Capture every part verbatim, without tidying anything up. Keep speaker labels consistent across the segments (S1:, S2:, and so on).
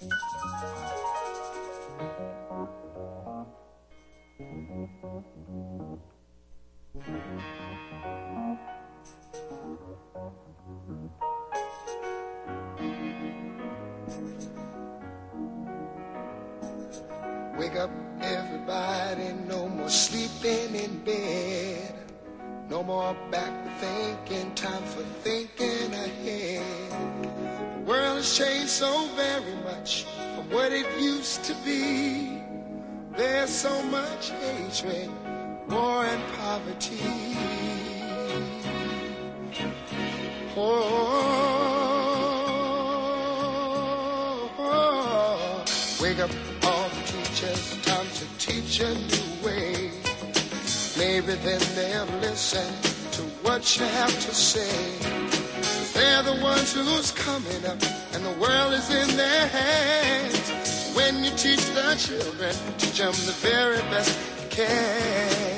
S1: Wake up, everybody, no more sleeping in bed. No more back thinking, time for thinking ahead. The world has changed so very much from what it used to be. There's so much hatred, war and poverty. Oh, oh, oh. Wake up all the teachers, time to teach a new way. Maybe then they'll listen to what you have to say. They're the ones who's coming up, and the world is in their hands. When you teach the children, teach them the very best you can.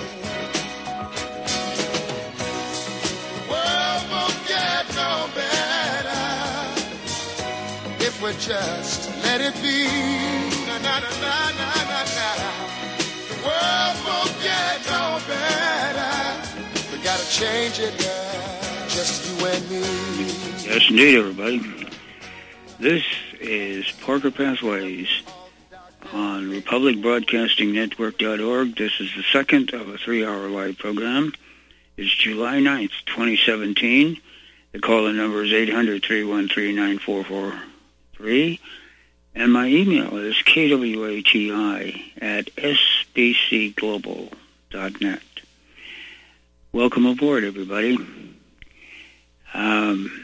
S1: The world won't get no better if we just let it be. Na na na na na na na. The world won't get no better. We gotta change it now, just you and me.
S2: Yes, indeed, everybody. This is Parker Pathways on Republic Broadcasting Network dot org. This is the second of a three-hour live program. It's July ninth, twenty seventeen. The call-in number is eight hundred, three one three, nine four four three. And my email is kwati at s b c global dot net. Welcome aboard, everybody. Um,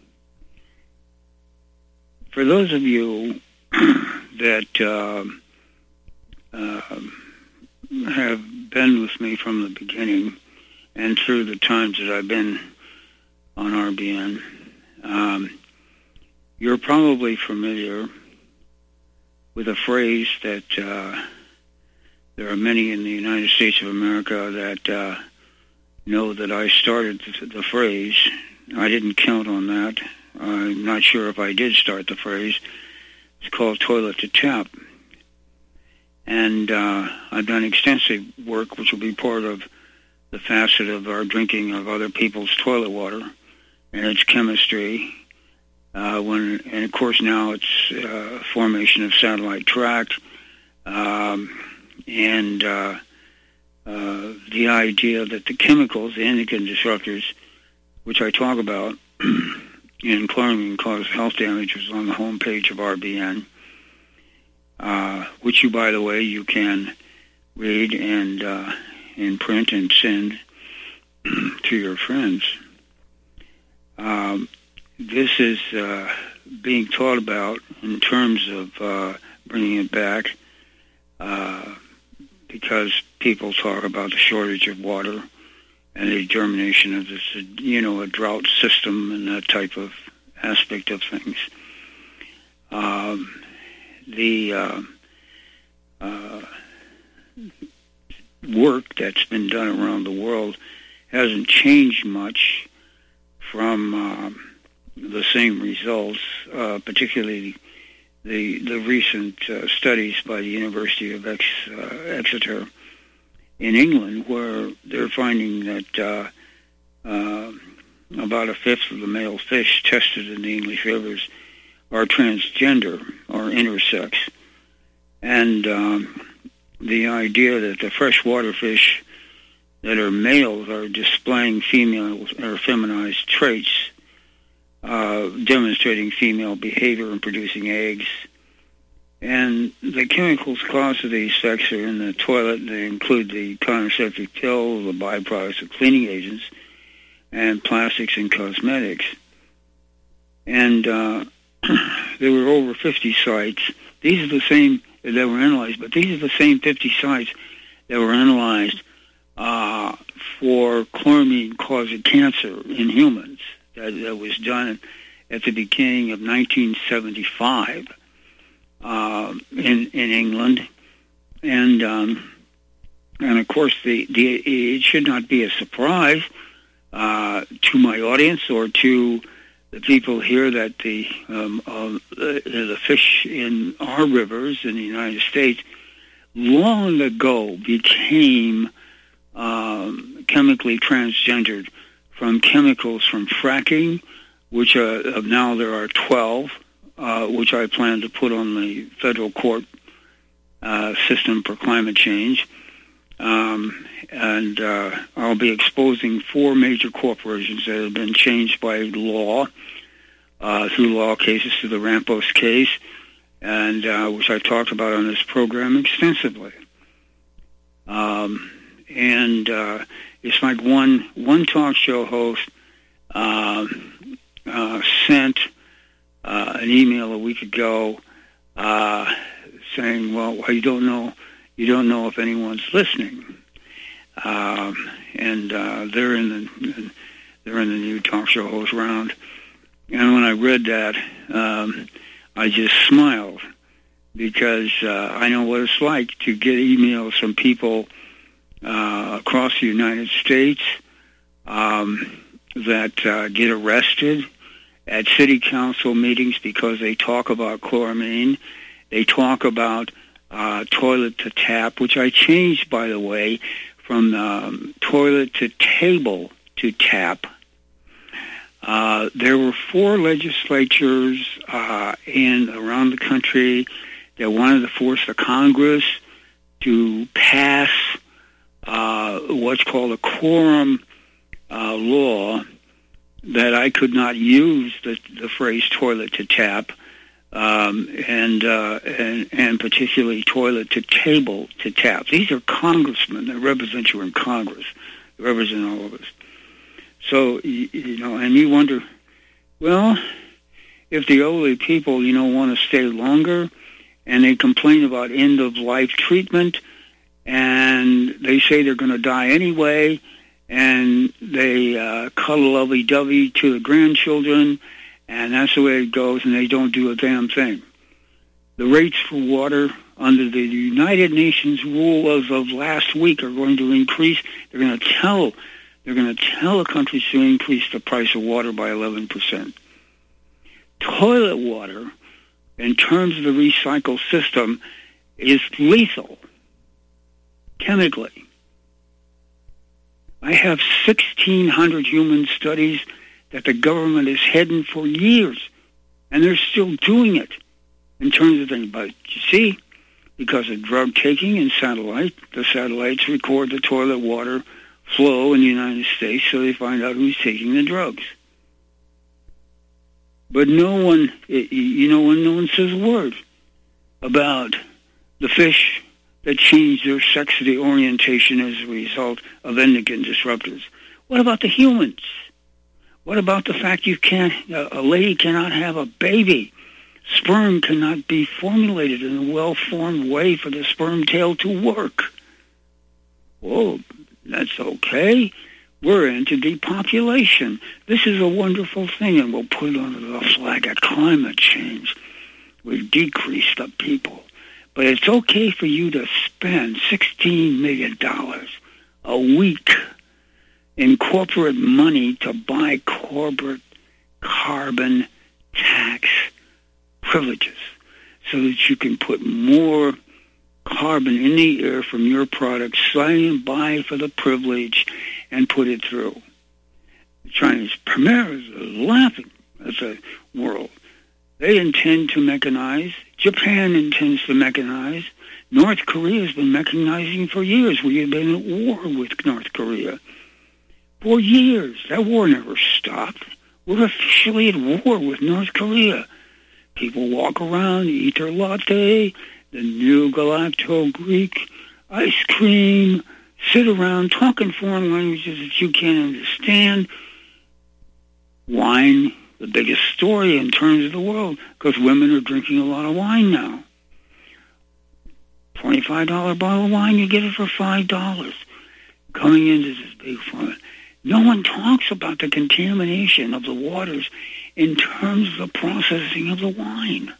S2: for those of you that uh, uh, have been with me from the beginning and through the times that I've been on R B N, um, you're probably familiar with a phrase that uh, there are many in the United States of America that uh, know that I started the, the phrase. I didn't count on that. I'm not sure if I did start the phrase. It's called toilet to tap. And uh, I've done extensive work, which will be part of the facet of our drinking of other people's toilet water and its chemistry. Uh, when, and of course now it's uh, formation of satellite tract, um, and uh, uh, the idea that the chemicals, the endocrine disruptors, which I talk about in Chlorine Cause Health Damage, was on the homepage of R B N, uh, which you, by the way, you can read and uh, in print and send to your friends. Um, This is uh, being thought about in terms of uh, bringing it back uh, because people talk about the shortage of water and the determination of this, you know, a drought system and that type of aspect of things. Um, the uh, uh, work that's been done around the world hasn't changed much from Uh, the same results, uh, particularly the the recent uh, studies by the University of Ex, uh, Exeter in England, where they're finding that uh, uh, about a fifth of the male fish tested in the English rivers are transgender or intersex, and um, the idea that the freshwater fish that are males are displaying female or feminized traits, Uh, demonstrating female behavior and producing eggs. And the chemicals caused of these effects are in the toilet. They include the contraceptive pill, the byproducts of cleaning agents, and plastics and cosmetics. And uh, there were over fifty sites. These are the same that were analyzed, but these are the same fifty sites that were analyzed uh, for chloramine causing cancer in humans. That, that was done at the beginning of nineteen seventy-five uh, in in England, and um, and of course the, the it should not be a surprise uh, to my audience or to the people here that the um, uh, the fish in our rivers in the United States long ago became um, chemically transgendered from chemicals from fracking, which uh, now there are twelve, uh, which I plan to put on the federal court uh, system for climate change. Um, and uh, I'll be exposing four major corporations that have been changed by law, uh, through law cases, through the Rampos case, and uh, which I talked about on this program extensively. Um, and uh, it's like one one talk show host uh, uh, sent uh, an email a week ago uh, saying, "Well, you don't know, you don't know if anyone's listening." Um, and uh, they're in the they're in the new talk show host round. And when I read that, um, I just smiled because uh, I know what it's like to get emails from people uh, across the United States um, that uh, get arrested at city council meetings because they talk about chloramine. They talk about uh, toilet to tap, which I changed, by the way, from um, toilet to table to tap. Uh, there were four legislatures uh, in around the country that wanted to force the Congress to pass uh, what's called a quorum uh, law, that I could not use the, the phrase toilet to tap, um, and, uh, and and particularly toilet to table to tap. These are congressmen that represent you in Congress. They represent all of us. So, you, you know, and you wonder, well, if the elderly people, you know, want to stay longer, and they complain about end-of-life treatment, and they say they're going to die anyway, and they uh, cuddle lovey-dovey to the grandchildren, and that's the way it goes, and they don't do a damn thing. The rates for water under the United Nations rule as of last week are going to increase. They're going to tell they're going to tell the countries to increase the price of water by eleven percent. Toilet water, in terms of the recycle system, is lethal chemically. I have sixteen hundred human studies that the government is heading for years, and they're still doing it in terms of things. But you see, because of drug taking and satellite, the satellites record the toilet water flow in the United States, so they find out who's taking the drugs. But no one, you know, when no one says a word about the fish that change their sexual orientation as a result of endocrine disruptors. What about the humans? What about the fact you can't, a lady cannot have a baby? Sperm cannot be formulated in a well-formed way for the sperm tail to work. Whoa, that's okay. We're into depopulation. This is a wonderful thing, and we'll put it under the flag of climate change. We decrease the people. But it's okay for you to spend sixteen million dollars a week in corporate money to buy corporate carbon tax privileges so that you can put more carbon in the air from your products, sign and buy for the privilege, and put it through. The Chinese premier is laughing at the world. They intend to mechanize. Japan intends to mechanize. North Korea has been mechanizing for years. We have been at war with North Korea. For years. That war never stopped. We're officially at war with North Korea. People walk around, eat their latte, the new galacto-Greek ice cream, sit around talking foreign languages that you can't understand. Wine, the biggest story in terms of the world, because women are drinking a lot of wine now. twenty-five dollars bottle of wine, you get it for five dollars. Coming into this big fun. No one talks about the contamination of the waters in terms of the processing of the wine.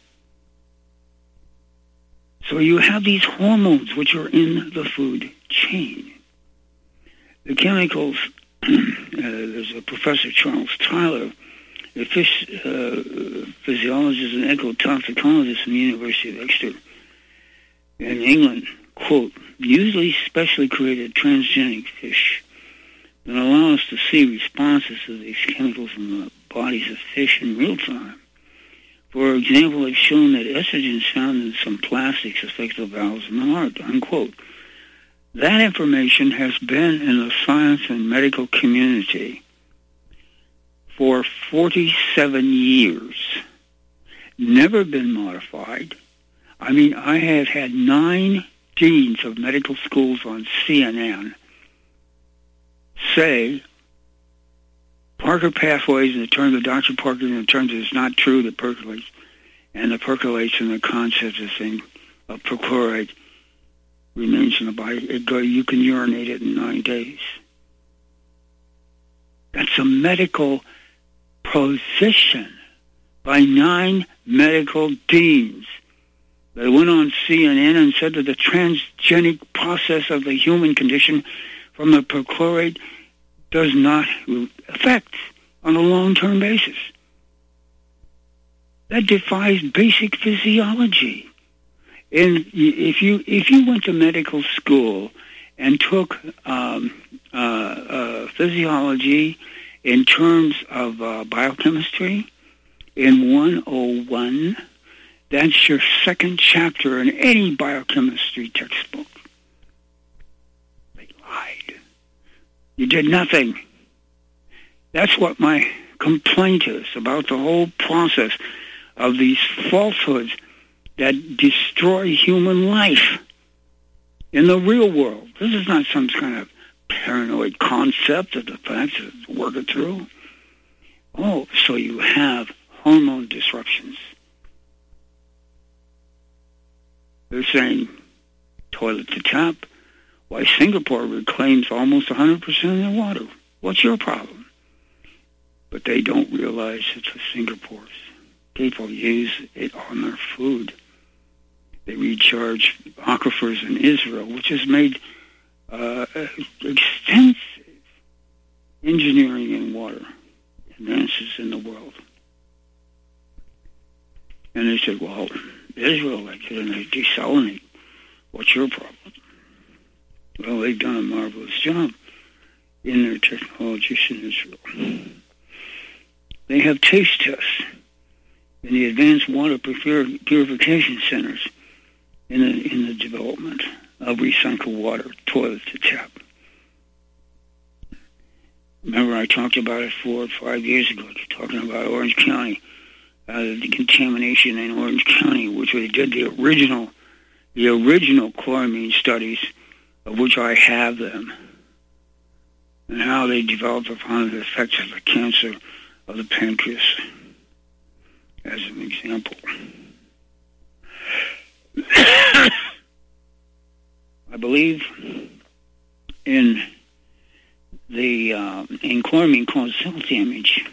S2: So you have these hormones which are in the food chain. The chemicals, uh, there's a Professor Charles Tyler a phys- uh, physiologist and ecotoxicologist from the University of Exeter in England, quote, usually specially created transgenic fish that allow us to see responses to these chemicals in the bodies of fish in real time. For example, they've shown that estrogens found in some plastics affect the valves in the heart, unquote. That information has been in the science and medical community for forty-seven years, never been modified. I mean, I have had nine deans of medical schools on C N N say Parker pathways in the terms of Doctor Parker in the terms of it's not true that percolates, and the percolates in the concept of thing of perchlorate remains in the body. It go, you can urinate it in nine days. That's a medical position by nine medical deans. They went on C N N and said that the transgenic process of the human condition from the perchlorate does not affect on a long-term basis. That defies basic physiology. And if you if you went to medical school and took um, uh, uh, physiology in terms of uh, biochemistry in one oh one, that's your second chapter in any biochemistry textbook. They lied. You did nothing. That's what my complaint is about the whole process of these falsehoods that destroy human life in the real world. This is not some kind of paranoid concept of the facts that work it through. Oh, so you have hormone disruptions. They're saying toilet to tap. Why, Singapore reclaims almost one hundred percent of their water. What's your problem? But they don't realize it's the Singapore's. People use it on their food. They recharge aquifers in Israel, which has made uh, extensive engineering in water advances in the world. And they said, well, Israel likes it and they desalinate. What's your problem? Well, they've done a marvelous job in their technologies in Israel. They have taste tests in the advanced water pur- purification centers in the, in the development of recycled water, toilet to tap. Remember, I talked about it four or five years ago, talking about Orange County, uh, the contamination in Orange County, which they did the original, the original chloramine studies, of which I have them, and how they developed upon the effects of the cancer of the pancreas, as an example. I believe in the uh, in chloramine caused cell damage.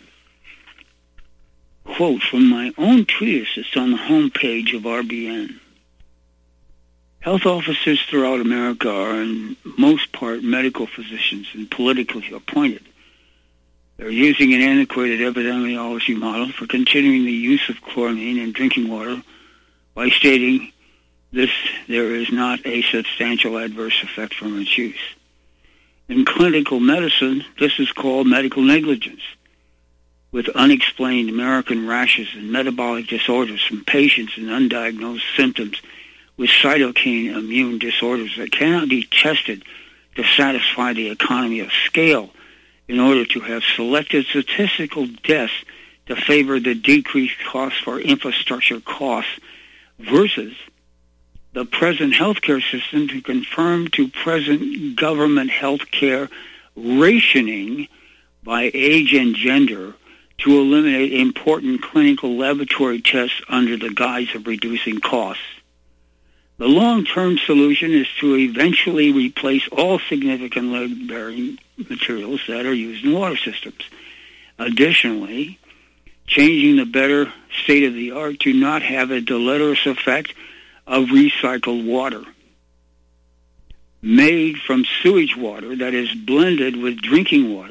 S2: Quote from my own treatise. It's on the homepage of R B N. Health officers throughout America are in most part medical physicians and politically appointed. They're using an antiquated epidemiology model for continuing the use of chloramine in drinking water by stating this there is not a substantial adverse effect from its use. In clinical medicine, this is called medical negligence, with unexplained American rashes and metabolic disorders from patients and undiagnosed symptoms with cytokine immune disorders that cannot be tested to satisfy the economy of scale in order to have selected statistical deaths to favor the decreased cost for infrastructure costs versus the present healthcare system to conform to present government healthcare rationing by age and gender to eliminate important clinical laboratory tests under the guise of reducing costs. The long-term solution is to eventually replace all significant lead-bearing materials that are used in water systems. Additionally, changing the better state-of-the-art to not have a deleterious effect of recycled water made from sewage water that is blended with drinking water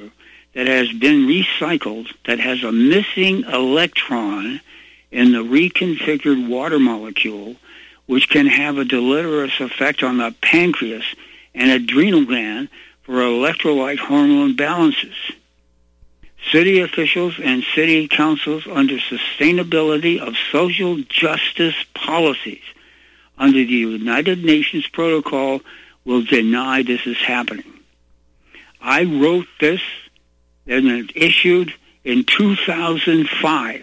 S2: that has been recycled that has a missing electron in the reconfigured water molecule, which can have a deleterious effect on the pancreas and adrenal gland for electrolyte hormone balances. City officials and city councils under sustainability of social justice policies under the United Nations protocol will deny this is happening. I wrote this and it issued in two thousand five.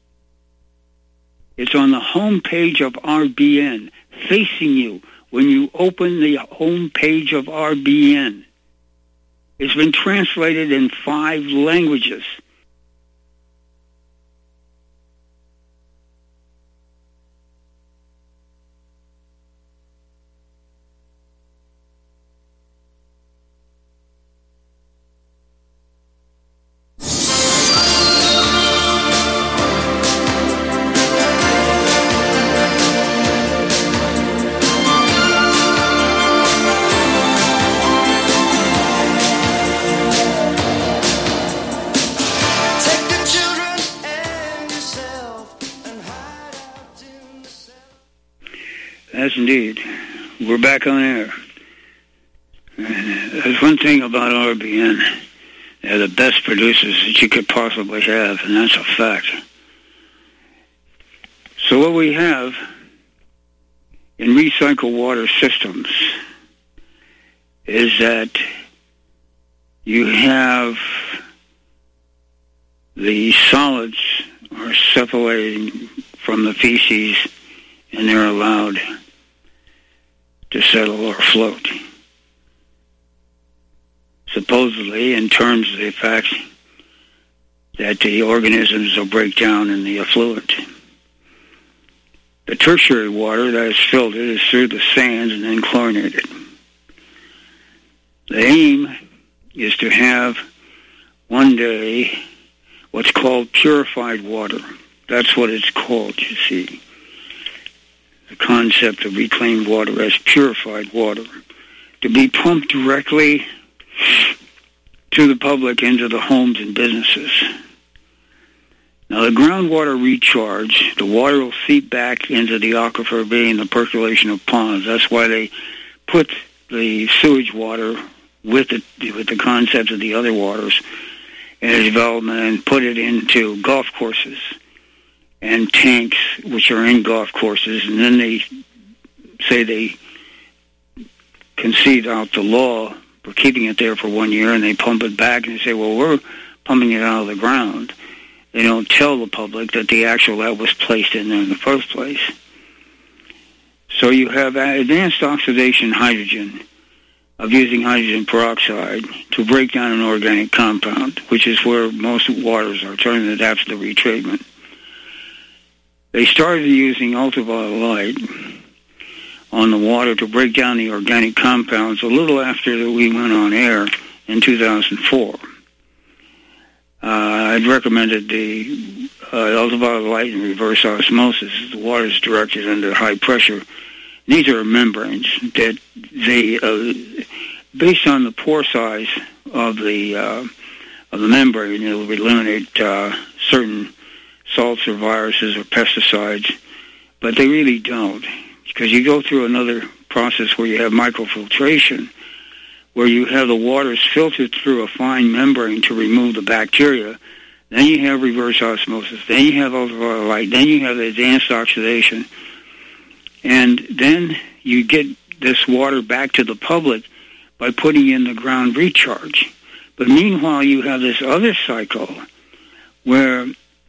S2: It's on the home page of R B N, facing you when you open the home page of R B N. It's been translated in five languages. Yes, indeed. We're back on air. There's one thing about R B N. They're the best producers that you could possibly have, and that's a fact. So what we have in recycled water systems is that you have the solids are separating from the feces, and they're allowed to settle or float. Supposedly, in terms of the fact that the organisms will break down in the effluent. The tertiary water that is filtered is through the sands and then chlorinated. The aim is to have one day what's called purified water. That's what it's called, you see. The concept of reclaimed water as purified water, to be pumped directly to the public into the homes and businesses. Now, the groundwater recharge, the water will seep back into the aquifer, being the percolation of ponds. That's why they put the sewage water with the, with the concept of the other waters in its development and put it into golf courses and tanks, which are in golf courses, and then they say they concede out the law for keeping it there for one year, and they pump it back, and they say, well, we're pumping it out of the ground. They don't tell the public that the actual that was placed in there in the first place. So you have advanced oxidation hydrogen of using hydrogen peroxide to break down an organic compound, which is where most waters are turned after the retreatment. They started using ultraviolet light on the water to break down the organic compounds a little after we went on air in two thousand four. Uh, I'd recommended the uh, ultraviolet light and reverse osmosis. The water is directed under high pressure. These are membranes that they, uh, based on the pore size of the uh, of the membrane, it will eliminate uh, certain salts or viruses or pesticides, but they really don't, because you go through another process where you have microfiltration, where you have the waters filtered through a fine membrane to remove the bacteria. Then you have reverse osmosis. Then you have ultraviolet light. Then you have advanced oxidation. And then you get this water back to the public by putting in the ground recharge. But meanwhile, you have this other cycle where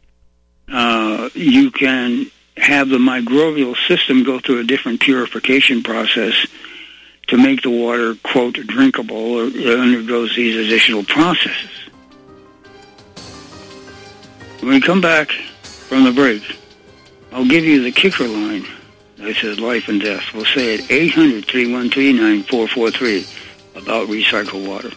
S2: uh, you can have the microbial system go through a different purification process to make the water, quote, drinkable, or it undergoes these additional processes. When we come back from the break, I'll give you the kicker line. I said life and death. We'll say it eight hundred, three one three, nine four four three about recycled water.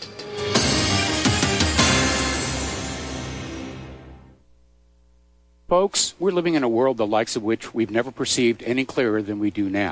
S3: Folks, we're living in a world the likes of which we've never perceived any clearer than we do now.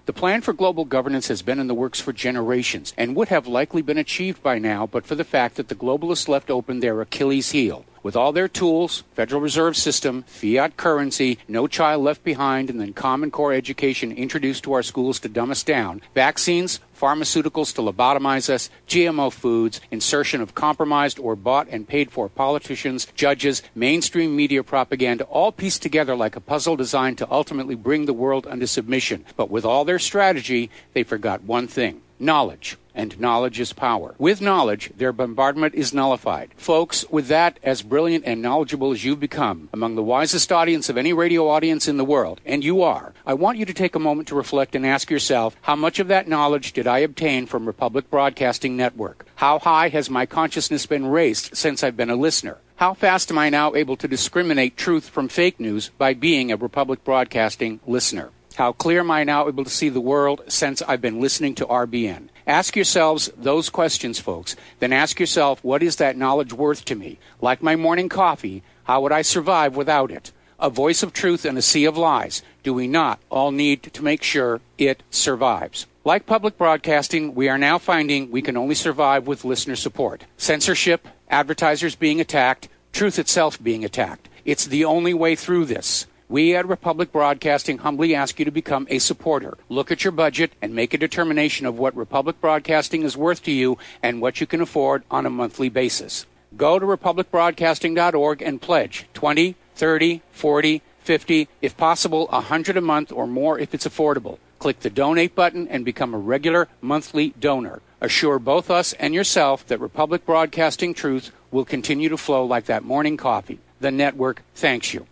S3: The plan for global governance has been in the works for generations and would have likely been achieved by now but for the fact that the globalists left open their Achilles heel. With all their tools, Federal Reserve System, fiat currency, no child left behind, and then Common Core education introduced to our schools to dumb us down, vaccines, pharmaceuticals to lobotomize us, G M O foods, insertion of compromised or bought and paid for politicians, judges, mainstream media propaganda, all pieced together like a puzzle designed to ultimately bring the world under submission. But with all their strategy, they forgot one thing: knowledge. And knowledge is power. With knowledge, their bombardment is nullified. Folks, with that, as brilliant and knowledgeable as you've become, among the wisest audience of any radio audience in the world, and you are, I want you to take a moment to reflect and ask yourself, how much of that knowledge did I obtain from Republic Broadcasting Network? How high has my consciousness been raised since I've been a listener? How fast am I now able to discriminate truth from fake news by being a Republic Broadcasting listener? How clear am I now able to see the world since I've been listening to R B N? Ask yourselves those questions, folks. Then ask yourself, what is that knowledge worth to me? Like my morning coffee, how would I survive without it? A voice of truth in a sea of lies. Do we not all need to make sure it survives? Like public broadcasting, we are now finding we can only survive with listener support. Censorship, advertisers being attacked, truth itself being attacked. It's the only way through this. We at Republic Broadcasting humbly ask you to become a supporter. Look at your budget and make a determination of what Republic Broadcasting is worth to you and what you can afford on a monthly basis. Go to republic broadcasting dot org and pledge twenty, thirty, forty, fifty, if possible one hundred a month or more if it's affordable. Click the donate button and become a regular monthly donor. Assure both us and yourself that Republic Broadcasting truth will continue to flow like that morning coffee. The network thanks you.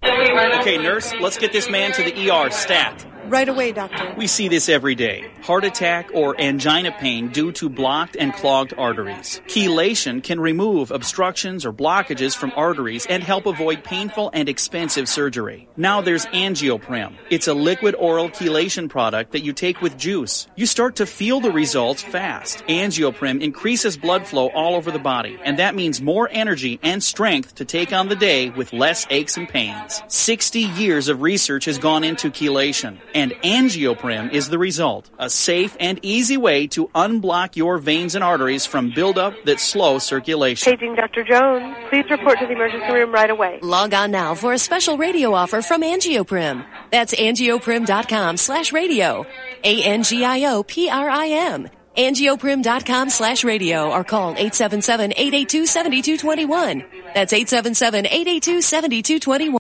S4: Okay, nurse, let's get this man to the E R stat.
S5: Right away, doctor.
S4: We see this every day. Heart attack or angina pain due to blocked and clogged arteries. Chelation can remove obstructions or blockages from arteries and help avoid painful and expensive surgery. Now there's Angioprim. It's a liquid oral chelation product that you take with juice. You start to feel the results fast. Angioprim increases blood flow all over the body, and that means more energy and strength to take on the day with less aches and pains. sixty years of research has gone into chelation, and Angioprim is the result. A safe and easy way to unblock your veins and arteries from buildup that slow circulation.
S5: Paging Doctor Jones. Please report to the emergency room right away.
S6: Log on now for a special radio offer from Angioprim. That's angioprim.com slash radio. A N G I O P R I M. angioprim.com slash radio or call eight seven seven, eight eight two, seven two two one. That's eight seven seven, eight eight two, seven two two one.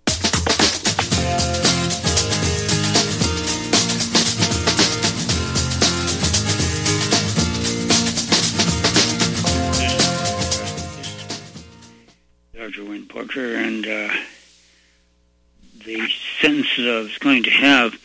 S2: Doctor Wayne Parker, and uh, the sentence that I was going to have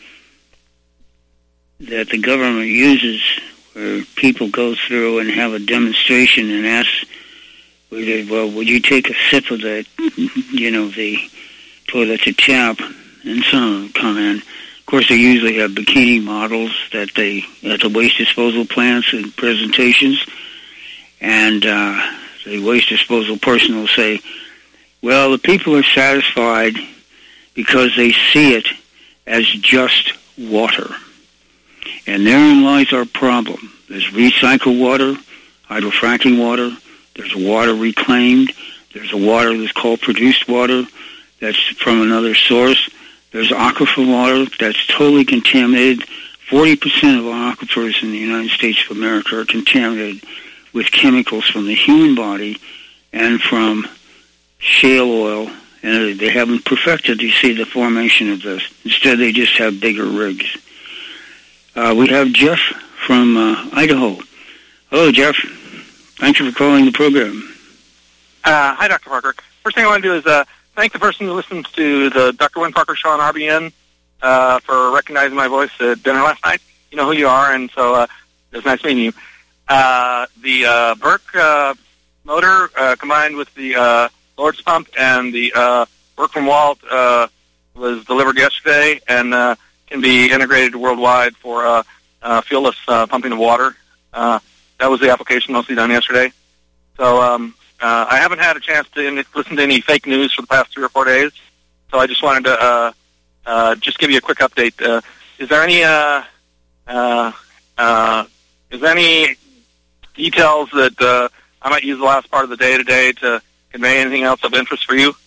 S2: that the government uses where people go through and have a demonstration and ask, well, would you take a sip of that, you know, the toilet to tap, and some of them come in. Of course, they usually have bikini models that they, at the waste disposal plants and presentations, and uh, the waste disposal person will say, well, the people are satisfied because they see it as just water. And therein lies our problem. There's recycled water, hydrofracking water, there's water reclaimed, there's a water that's called produced water that's from another source, there's aquifer water that's totally contaminated. forty percent of our aquifers in the United States of America are contaminated with chemicals from the human body and from shale oil, and they haven't perfected, you see, the formation of this. Instead, they just have bigger rigs. Uh, we have Jeff from uh, Idaho. Hello, Jeff. Thank you for calling the program.
S7: Uh, hi, Doctor Parker. First thing I want to do is uh, thank the person who listens to the Doctor Wayne Parker show on R B N uh, for recognizing my voice at dinner last night. You know who you are, and so uh, it was nice meeting you. Uh, the uh, Burke uh, motor uh, combined with the uh, Lord's pump and the uh, work from Walt uh, was delivered yesterday and uh, can be integrated worldwide for uh, uh, fuelless uh, pumping of water. Uh, that was the application mostly done yesterday. So um, uh, I haven't had a chance to in- listen to any fake news for the past three or four days. So I just wanted to uh, uh, just give you a quick update. Uh, is there any uh, Uh, uh, is there any details that uh, I might use the last part of the day today to convey anything else of interest for you?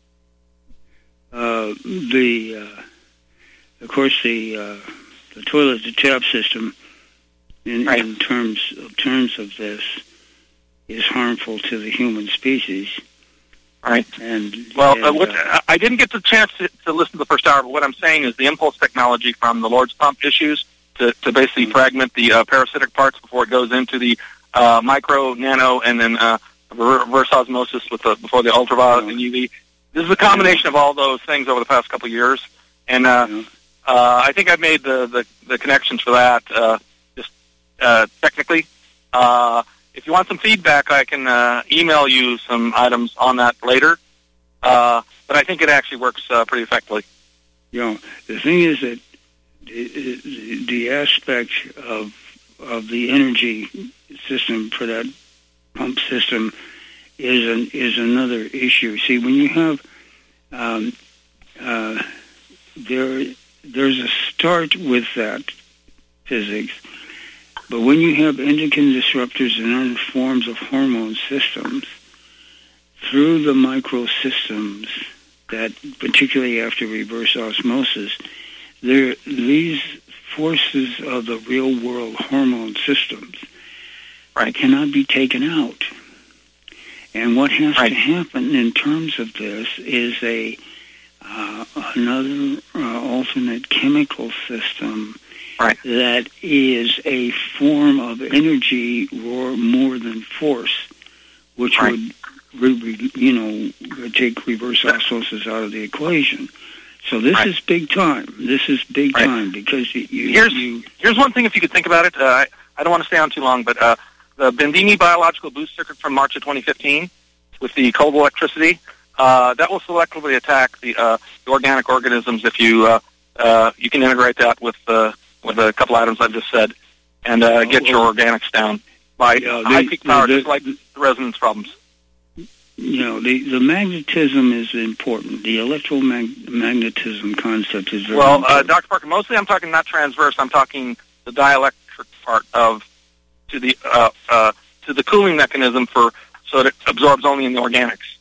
S2: Uh, the, uh, of course, the uh, the toilet to tap system, in,
S7: right.
S2: in terms of terms of this, is harmful to the human species.
S7: Right.
S2: And
S7: well,
S2: and,
S7: uh, what,
S2: uh,
S7: I didn't get the chance to, to listen to the first hour, but what I'm saying is the impulse technology from the Lord's pump issues to, to basically mm-hmm. fragment the uh, parasitic parts before it goes into the uh, micro, nano, and then uh, reverse osmosis with the before the ultraviolet mm-hmm. and U V. This is a combination of all those things over the past couple of years, and uh, mm-hmm. uh, I think I've made the, the, the connections for that uh, just uh, technically. Uh, if you want some feedback, I can uh, email you some items on that later, uh, but I think it actually works uh, pretty effectively.
S2: You know, the thing is that the, the aspect of of the energy system for that pump system is an, is another issue. See, when you have um, uh, there there's a start with that physics, but when you have endocrine disruptors and other forms of hormone systems through the microsystems that, particularly after reverse osmosis, there these forces of the real world hormone systems right. cannot be taken out. And what has right. to happen in terms of this is a uh, another uh, alternate chemical system right. that is a form of energy or more than force, which right. would, re- re- you know, take reverse osmosis out of the equation. So this right. is big time. This is big right. time because you, you,
S7: here's
S2: you...
S7: Here's one thing, if you could think about it. Uh, I, I don't want to stay on too long, but uh, the Bendini biological boost circuit from March of twenty fifteen with the cold electricity, uh, that will selectively attack the, uh, the organic organisms if you uh, uh, you can integrate that with uh, with a couple items I've just said and uh, get oh, your organics down by
S2: yeah, they,
S7: high peak power,
S2: the,
S7: just like the resonance problems.
S2: You know, the, the magnetism is important. The electromagnetism concept is very
S7: well,
S2: important.
S7: Well, uh, Doctor Parker, mostly I'm talking not transverse. I'm talking the dielectric part of to the uh, uh, to the cooling mechanism for so that it absorbs only in the organics.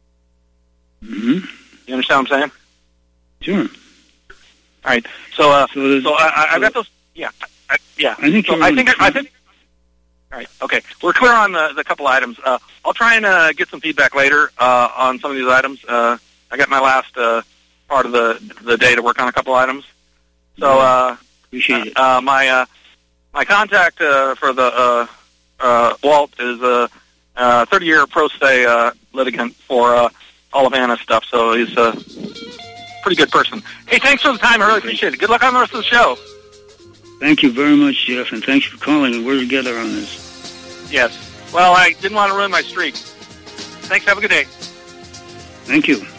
S2: Mm-hmm.
S7: You understand what I'm saying?
S2: Sure.
S7: All right. So, uh, so, so I, I,
S2: so
S7: I've got those. Yeah. I, yeah.
S2: I think.
S7: So I think. I, I think. All right. Okay. We're clear on the, the couple items. Uh, I'll try and uh, get some feedback later uh, on some of these items. Uh, I got my last uh, part of the the day to work on a couple items. So uh,
S2: appreciate it.
S7: Uh, my uh, my contact uh, for the uh, uh, Walt is a uh, thirty-year pro se uh, litigant for uh, all of Anna's stuff. So he's a pretty good person. Hey, thanks for the time. I really appreciate it. Good luck on the rest of the show.
S2: Thank you very much, Jeff, and thanks for calling, and we're together on this.
S7: Yes. Well, I didn't want to ruin my streak. Thanks. Have a good day.
S2: Thank you.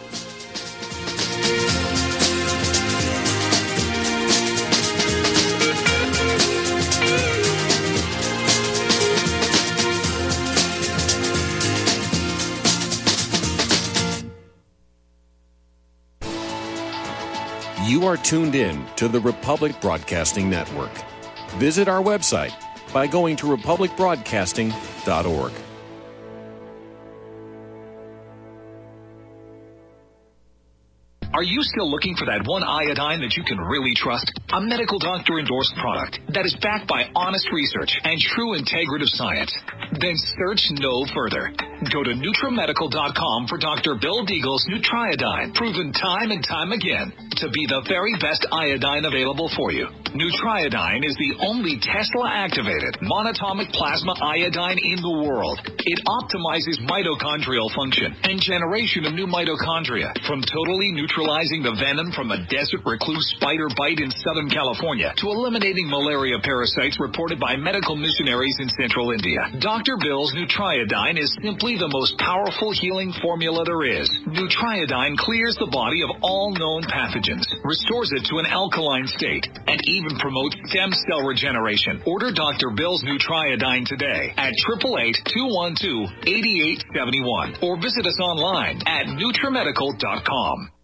S8: You are tuned in to the Republic Broadcasting Network. Visit our website by going to republic broadcasting dot org.
S9: Are you still looking for that one iodine that you can really trust? A medical doctor endorsed product that is backed by honest research and true integrative science? Then search no further. Go to NutriMedical dot com for Doctor Bill Deagle's Nutriodine, proven time and time again to be the very best iodine available for you. Nutriodine is the only Tesla-activated monatomic plasma iodine in the world. It optimizes mitochondrial function and generation of new mitochondria, from totally neutralizing the venom from a desert recluse spider bite in Southern California to eliminating malaria parasites reported by medical missionaries in central India. Doctor Bill's Nutriodine is simply the most powerful healing formula there is. Nutriodine clears the body of all known pathogens, restores it to an alkaline state, and even promotes stem cell regeneration. Order Doctor Bill's Nutriodine today at eight eight eight, two one two, eight eight seven one or visit us online at NutriMedical dot com.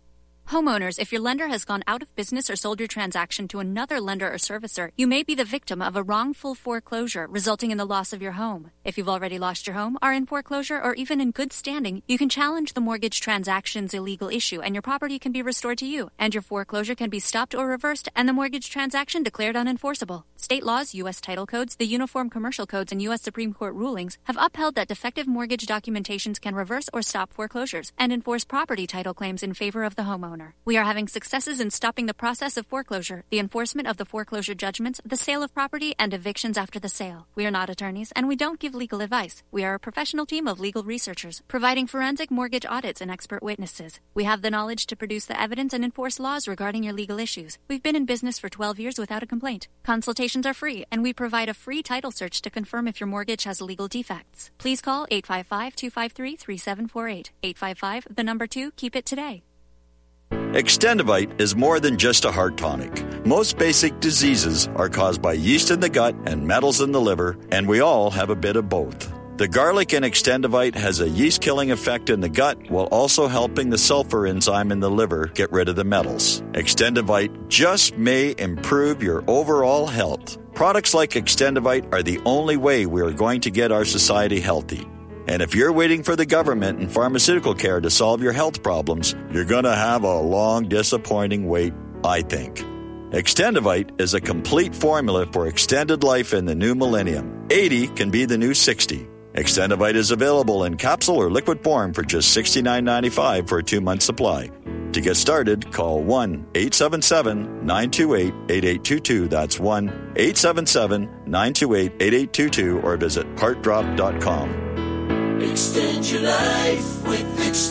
S10: Homeowners, if your lender has gone out of business or sold your transaction to another lender or servicer, you may be the victim of a wrongful foreclosure, resulting in the loss of your home. If you've already lost your home, are in foreclosure, or even in good standing, you can challenge the mortgage transaction's illegal issue, and your property can be restored to you, and your foreclosure can be stopped or reversed, and the mortgage transaction declared unenforceable. State laws, U S title codes, the Uniform Commercial Codes, and U S Supreme Court rulings have upheld that defective mortgage documentations can reverse or stop foreclosures and enforce property title claims in favor of the homeowner. We are having successes in stopping the process of foreclosure, the enforcement of the foreclosure judgments, the sale of property, and evictions after the sale. We are not attorneys, and we don't give legal advice. We are a professional team of legal researchers, providing forensic mortgage audits and expert witnesses. We have the knowledge to produce the evidence and enforce laws regarding your legal issues. We've been in business for twelve years without a complaint. Consultations are free, and we provide a free title search to confirm if your mortgage has legal defects. Please call eight five five, two five three, three seven four eight. eight five five, the number two, keep it today.
S11: Extendivite is more than just a heart tonic. Most basic diseases are caused by yeast in the gut and metals in the liver, and we all have a bit of both. The garlic in Extendivite has a yeast-killing effect in the gut while also helping the sulfur enzyme in the liver get rid of the metals. Extendivite just may improve your overall health. Products like Extendivite are the only way we are going to get our society healthy. And if you're waiting for the government and pharmaceutical care to solve your health problems, you're going to have a long, disappointing wait, I think. Extendivite is a complete formula for extended life in the new millennium. eighty can be the new sixty. Extendivite is available in capsule or liquid form for just sixty-nine ninety-five for a two-month supply. To get started, call one eight seven seven, nine two eight, eight eight two two. That's one eight seven seven, nine two eight, eight eight two two or visit heart drop dot com.
S12: Extend your life with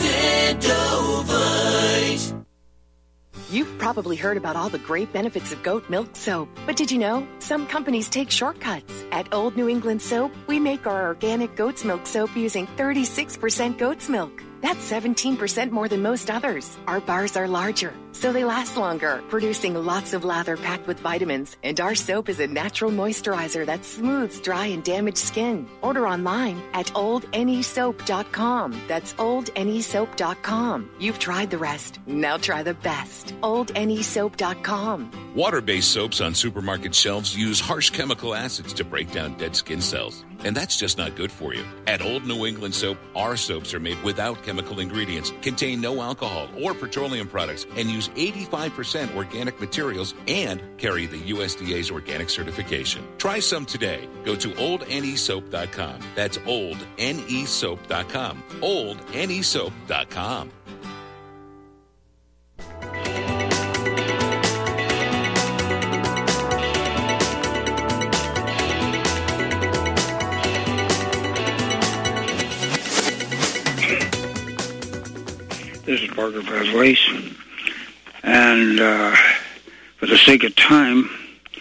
S12: Extendovite.
S13: You've probably heard about all the great benefits of goat milk soap, but did you know some companies take shortcuts? At Old New England Soap, we make our organic goat's milk soap using thirty-six percent goat's milk. That's seventeen percent more than most others. Our bars are larger, so they last longer, producing lots of lather packed with vitamins. And our soap is a natural moisturizer that smooths dry and damaged skin. Order online at old n e soap dot com. That's old n e soap dot com. You've tried the rest. Now try the best. old n e soap dot com.
S14: Water-based soaps on supermarket shelves use harsh chemical acids to break down dead skin cells. And that's just not good for you. At Old New England Soap, our soaps are made without chemical ingredients, contain no alcohol or petroleum products, and use eighty-five percent organic materials and carry the U S D A's organic certification. Try some today. Go to old n e soap dot com. That's old n e soap dot com. old n e soap dot com.
S2: This is Parker Preslace, and uh, for the sake of time,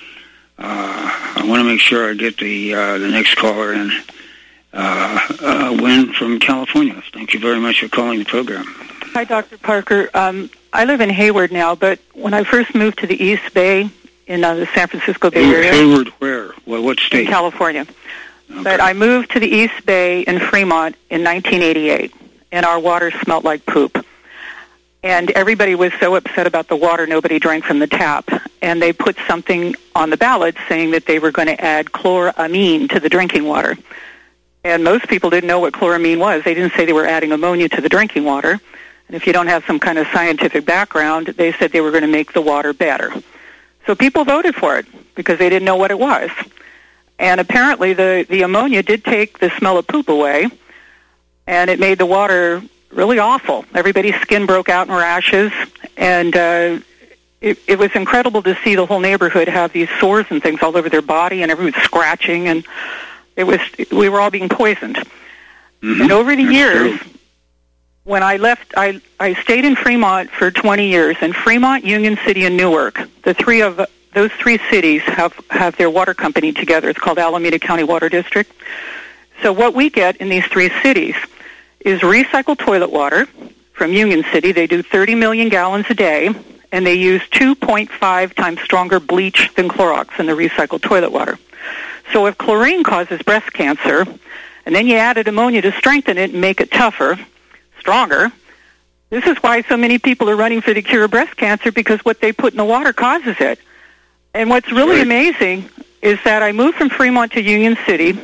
S2: uh, I want to make sure I get the uh, the next caller in. Uh, uh, Wynn from California. Thank you very much for calling the program.
S15: Hi, Doctor Parker. Um, I live in Hayward now, but when I first moved to the East Bay in uh, the San Francisco Bay Area...
S2: Hayward where? Well, what state?
S15: In California.
S2: Okay.
S15: But I moved to the East Bay in Fremont in nineteen eighty-eight, and our water smelled like poop. And everybody was so upset about the water, nobody drank from the tap. And they put something on the ballot saying that they were going to add chloramine to the drinking water. And most people didn't know what chloramine was. They didn't say they were adding ammonia to the drinking water. And if you don't have some kind of scientific background, they said they were going to make the water better. So people voted for it because they didn't know what it was. And apparently the, the ammonia did take the smell of poop away, and it made the water really awful. Everybody's skin broke out in rashes, and uh, it, it was incredible to see the whole neighborhood have these sores and things all over their body, and everyone was scratching, and it was we were all being poisoned. Mm-hmm. And over the That's years, true. when I left, I I stayed in Fremont for twenty years, and Fremont, Union City, and Newark, the three of those three cities have, have their water company together. It's called Alameda County Water District. So what we get in these three cities is recycled toilet water from Union City. They do thirty million gallons a day, and they use two point five times stronger bleach than Clorox in the recycled toilet water. So if chlorine causes breast cancer, and then you added ammonia to strengthen it and make it tougher, stronger, This is why so many people are running for the cure of breast cancer, because what they put in the water causes it. And what's really
S2: right.
S15: amazing is that I moved from Fremont to Union City,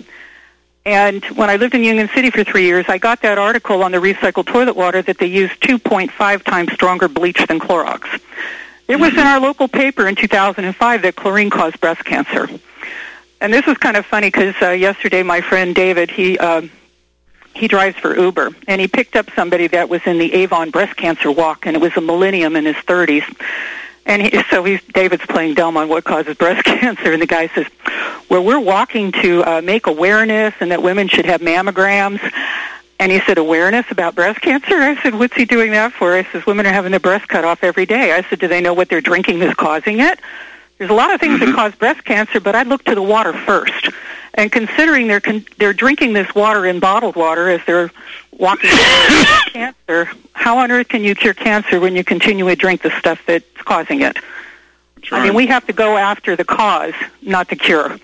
S15: and when I lived in Union City for three years, I got that article on the recycled toilet water that they use two point five times stronger bleach than Clorox. It was in our local paper in two thousand five that chlorine caused breast cancer. And this is kind of funny because uh, yesterday my friend David, he uh, he drives for Uber, and he picked up somebody that was in the Avon breast cancer walk, and it was a millennium in his thirties. And he, so he's, David's playing dumb on what causes breast cancer, and the guy says, well, we're walking to uh, make awareness and that women should have mammograms. And he said, awareness about breast cancer? I said, what's he doing that for? I says, women are having their breasts cut off every day. I said, do they know what they're drinking that's causing it? There's a lot of things that cause breast cancer, but I'd look to the water first. And considering they're con- they're drinking this water in bottled water as they're walking through cancer, how on earth can you cure cancer when you continually drink the stuff that's causing it?
S2: That's right.
S15: I mean, we have to go after the cause, not the cure.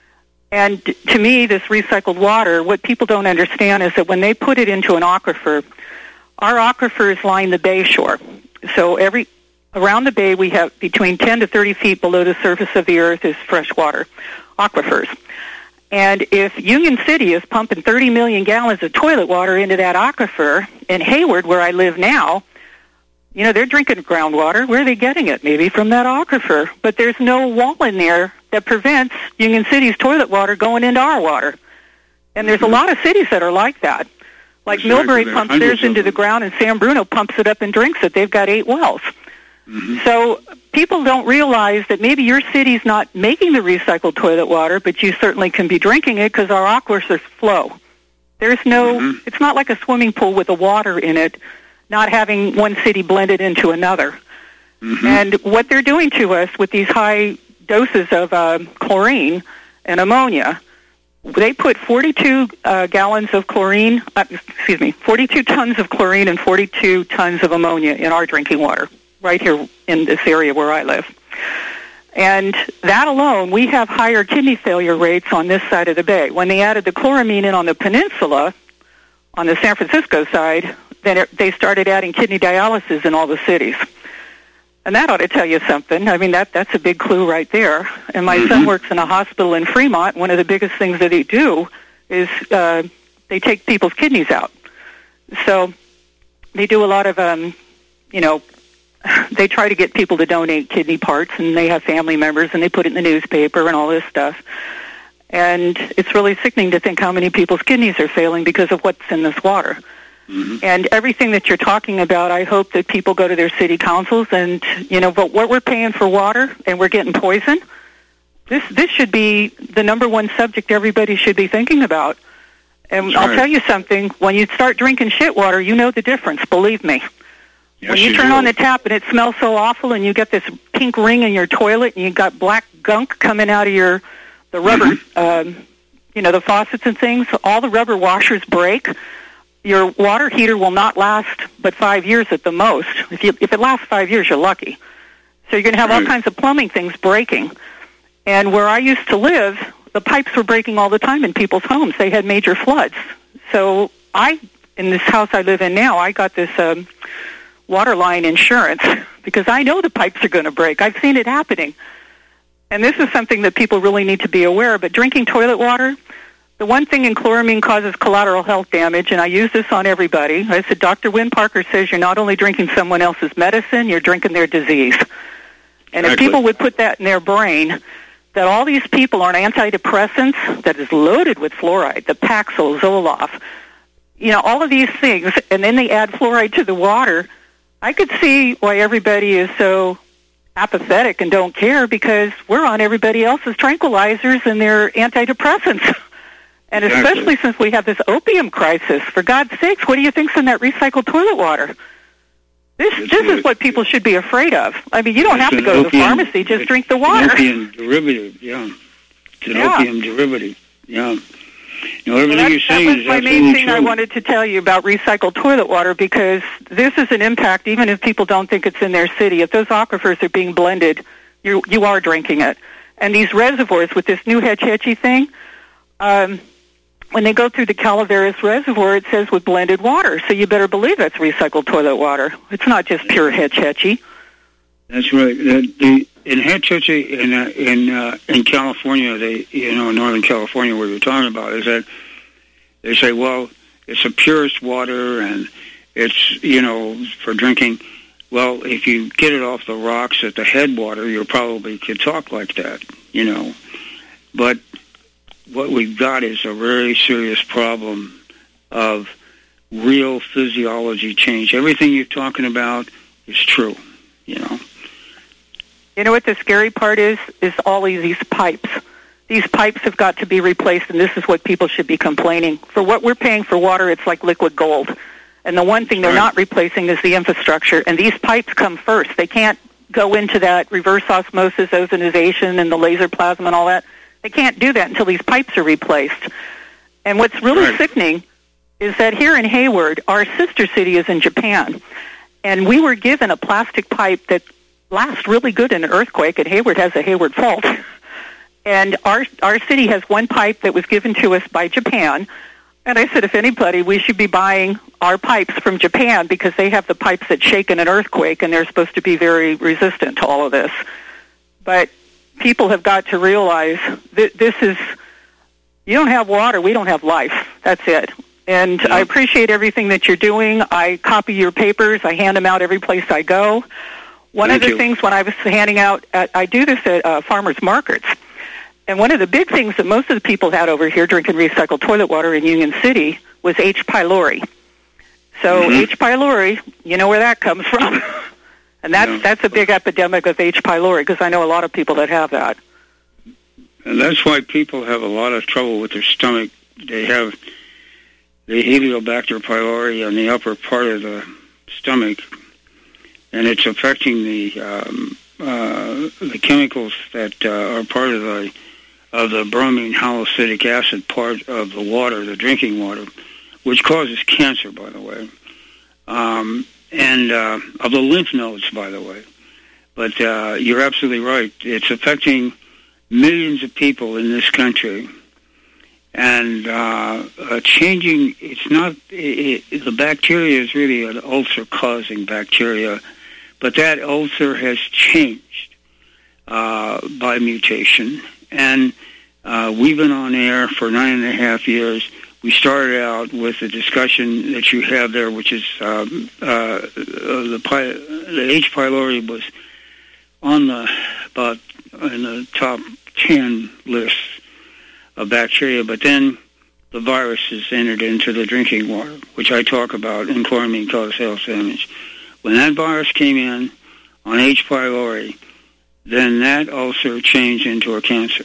S15: And to me, this recycled water, what people don't understand is that when they put it into an aquifer, our aquifers line the bay shore. So every around the bay, we have between ten to thirty feet below the surface of the earth is fresh water aquifers. And if Union City is pumping thirty million gallons of toilet water into that aquifer, in Hayward, where I live now, you know, they're drinking groundwater. Where are they getting it? Maybe from that aquifer. But there's no wall in there that prevents Union City's toilet water going into our water. And there's a lot of cities that are like that. Like
S2: Exactly.
S15: Millbury
S2: There are
S15: pumps
S2: hundreds
S15: theirs into
S2: of
S15: the
S2: them.
S15: ground, and San Bruno pumps it up and drinks it. They've got eight wells.
S2: Mm-hmm.
S15: So people don't realize that maybe your city's not making the recycled toilet water, but you certainly can be drinking it because our aquifers flow. There's no,
S2: Mm-hmm.
S15: it's not like a swimming pool with the water in it, not having one city blended into another.
S2: Mm-hmm.
S15: And what they're doing to us with these high doses of uh, chlorine and ammonia, they put forty-two uh, gallons of chlorine, uh, excuse me, forty-two tons of chlorine and forty-two tons of ammonia in our drinking water, right here in this area where I live. And that alone, we have higher kidney failure rates on this side of the bay. When they added the chloramine in on the peninsula, on the San Francisco side, then it, they started adding kidney dialysis in all the cities. And that ought to tell you something. I mean, that that's a big clue right there. And my
S2: Mm-hmm.
S15: son works in a hospital in Fremont. One of the biggest things that they do is uh, they take people's kidneys out. So they do a lot of, um, you know, they try to get people to donate kidney parts, and they have family members, and they put it in the newspaper and all this stuff. And it's really sickening to think how many people's kidneys are failing because of what's in this water.
S2: Mm-hmm.
S15: And everything that you're talking about, I hope that people go to their city councils and, you know, but what we're paying for water and we're getting poison, this this should be the number one subject everybody should be thinking about. And
S2: That's
S15: I'll
S2: right.
S15: tell you something, when you start drinking shit water, you know the difference, believe me.
S2: Yes,
S15: when you,
S2: you
S15: turn
S2: do.
S15: on the tap and it smells so awful and you get this pink ring in your toilet and you got black gunk coming out of your, the rubber,
S2: Mm-hmm.
S15: um, you know, the faucets and things, all the rubber washers break. Your water heater will not last but five years at the most. If you, if it lasts five years, you're lucky. So you're going to have all
S2: Right.
S15: kinds of plumbing things breaking. And where I used to live, the pipes were breaking all the time in people's homes. They had major floods. So I, in this house I live in now, I got this um, water line insurance because I know the pipes are going to break. I've seen it happening. And this is something that people really need to be aware of. But drinking toilet water, the one thing in chloramine causes collateral health damage, and I use this on everybody. I said, Doctor Wynn Parker says you're not only drinking someone else's medicine, you're drinking their disease. And if
S2: Exactly.
S15: people would put that in their brain, that all these people are on antidepressants that is loaded with fluoride, the Paxil, Zoloft, you know, all of these things, and then they add fluoride to the water, I could see why everybody is so apathetic and don't care, because we're on everybody else's tranquilizers and their antidepressants. And
S2: Exactly.
S15: especially since we have this opium crisis, for God's sakes, what do you think's in that recycled toilet water? This
S2: It's
S15: this
S2: a-
S15: is what people should be afraid of. I mean, you don't
S2: It's
S15: have to
S2: an
S15: go to the
S2: opium-
S15: pharmacy; just
S2: it's
S15: drink the
S2: an
S15: water.
S2: opium derivative, yeah. It's an
S15: Yeah.
S2: opium derivative, yeah. You know,
S15: Well,
S2: everything
S15: that,
S2: you're
S15: that
S2: saying
S15: was
S2: is
S15: my main
S2: absolutely
S15: thing
S2: true.
S15: I wanted to tell you about recycled toilet water, because this is an impact, even if people don't think it's in their city. If those aquifers are being blended, you you are drinking it. And these reservoirs with this new Hetch Hetchy thing, um, when they go through the Calaveras Reservoir, it says with blended water. So you better believe that's recycled toilet water. It's not just pure Hetch Hetchy.
S2: That's right. The, the, in Hetch Hetchy, in uh, in uh, in California, they you know Northern California, where you're talking about, is that they say, well, it's the purest water and it's you know for drinking. Well, if you get it off the rocks at the headwater, you probably could talk like that, you know. But what we've got is a very serious problem of real physiology change. Everything you're talking about is true, you know.
S15: You know what the scary part is? Is all of these pipes. These pipes have got to be replaced, and this is what people should be complaining. For what we're paying for water, it's like liquid gold. And the one thing they're not replacing is the infrastructure. And these pipes come first. They can't go into that reverse osmosis, ozonization, and the laser plasma and all that. They can't do that until these pipes are replaced. And what's really right. sickening is that here in Hayward, our sister city is in Japan. And we were given a plastic pipe that lasts really good in an earthquake, and Hayward has a Hayward fault. And our our city has one pipe that was given to us by Japan. And I said, if anybody, we should be buying our pipes from Japan because they have the pipes that shake in an earthquake, and they're supposed to be very resistant to all of this. But people have got to realize that this is, you don't have water, we don't have life. That's it. And yeah. I appreciate everything that you're doing. I copy your papers. I hand them out every place I go. One
S2: Thank
S15: of the
S2: you.
S15: things when I was handing out, at, I do this at uh, farmers markets. And one of the big things that most of the people had over here drinking recycled toilet water in Union City was H. pylori. So mm-hmm. H. pylori, you know where that comes from. And that's yeah. that's a big epidemic of H. pylori because I know a lot of people that have that.
S2: And that's why people have a lot of trouble with their stomach. They have the Helicobacter pylori on the upper part of the stomach, and it's affecting the um, uh, the chemicals that uh, are part of the of the bromine haloacidic acid part of the water, the drinking water, which causes cancer, by the way, um, and uh, of the lymph nodes, by the way. But uh, you're absolutely right. It's affecting millions of people in this country. And uh, uh, changing, it's not, it, it, the bacteria is really an ulcer-causing bacteria, but that ulcer has changed uh, by mutation. And uh, we've been on air for nine and a half years. We started out with the discussion that you have there, which is um, uh, the, the H. pylori was on the, about in the top ten list of bacteria, but then the viruses entered into the drinking water, which I talk about in Chloramine Causes Health Damage. When that virus came in on H. pylori, then that ulcer changed into a cancer.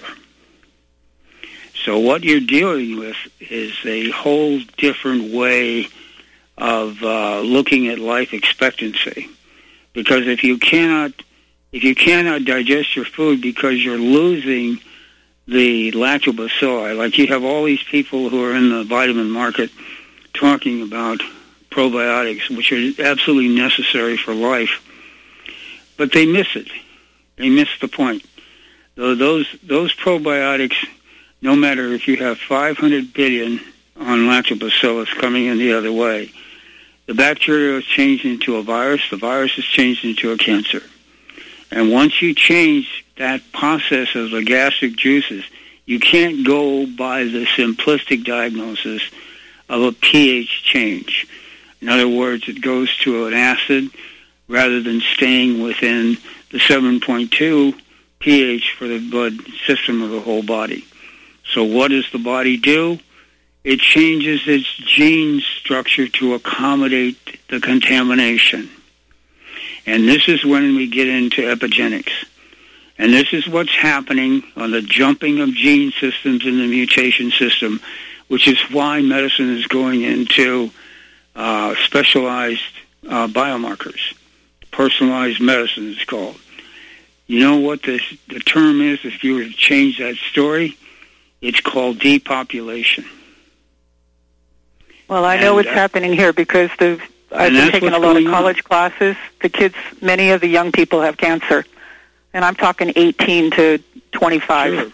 S2: So what you're dealing with is a whole different way of uh, looking at life expectancy. Because if you cannot, if you cannot digest your food because you're losing the lactobacilli, like you have all these people who are in the vitamin market talking about probiotics, which are absolutely necessary for life, but they miss it. They miss the point. Those those probiotics, no matter if you have five hundred billion on lactobacillus coming in the other way, the bacteria is changed into a virus, the virus is changed into a cancer. And once you change that process of the gastric juices, you can't go by the simplistic diagnosis of a pH change. In other words, it goes to an acid rather than staying within the seven point two pH for the blood system of the whole body. So what does the body do? It changes its gene structure to accommodate the contamination. And this is when we get into epigenetics. And this is what's happening on the jumping of gene systems in the mutation system, which is why medicine is going into uh, specialized uh, biomarkers. Personalized medicine is called. You know what this, the term is if you were to change that story? It's called depopulation.
S15: Well, I know
S2: and,
S15: what's
S2: uh,
S15: happening here because the I've been taking a lot of college on. classes. The kids, many of the young people have cancer. And I'm talking eighteen to twenty-five.
S2: Sure.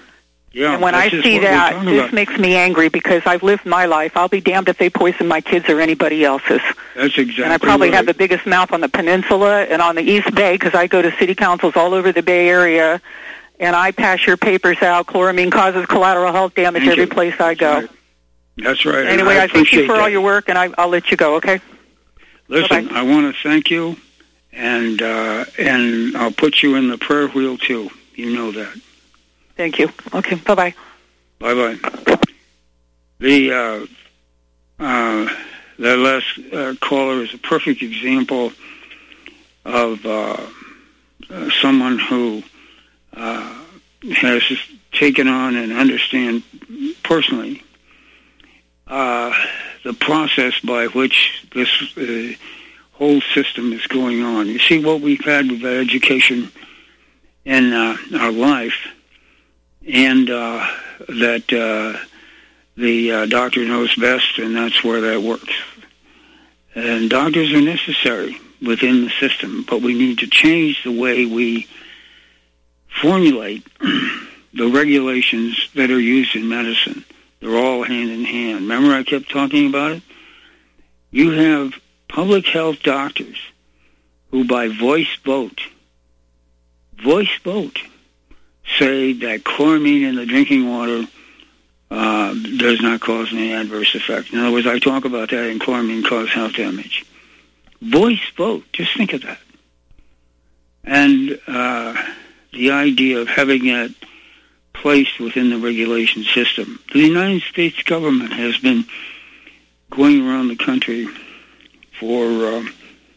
S2: Yeah,
S15: and when I
S2: this is
S15: see
S2: what we're
S15: that,
S2: talking
S15: this
S2: about.
S15: makes me angry because I've lived my life. I'll be damned if they poison my kids or anybody else's.
S2: That's exactly
S15: And I probably
S2: right.
S15: have the biggest mouth on the peninsula and on the East Bay because I go to city councils all over the Bay Area, and I pass your papers out. Chloramine causes collateral health damage
S2: Thank
S15: every
S2: you.
S15: place I go.
S2: Right. That's right. and
S15: Anyway,
S2: I,
S15: I, thank you
S2: appreciate
S15: for all
S2: that.
S15: your work, and I, I'll let you go, okay?
S2: Listen,
S15: Bye-bye.
S2: I want to thank you, and uh, and I'll put you in the prayer wheel, too. You know that.
S15: Thank you. Okay, bye-bye.
S2: Bye-bye. The, uh, uh, that last uh, caller is a perfect example of uh, uh, someone who uh, has taken on and understand personally uh, the process by which this uh, whole system is going on. You see, what we've had with education in uh, our life, and uh, that uh, the uh, doctor knows best, and that's where that works. And doctors are necessary within the system, but we need to change the way we formulate the regulations that are used in medicine. They're all hand in hand. Remember I kept talking about it? You have public health doctors who by voice vote, voice vote, say that chloramine in the drinking water uh, does not cause any adverse effect. In other words, I talk about that, and chloramine causes health damage. Voice vote, just think of that. And uh, the idea of having that placed within the regulation system. The United States government has been going around the country for um,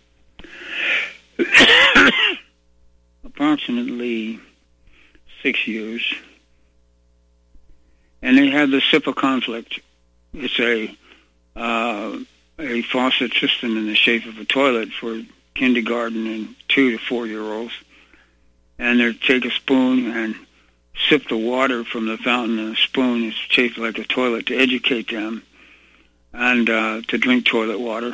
S2: approximately six years, and they have the S I P A conflict. It's a uh, a faucet system in the shape of a toilet for kindergarten and two to four year olds, and they take a spoon and sip the water from the fountain, and the spoon is shaped like a toilet to educate them and uh, to drink toilet water.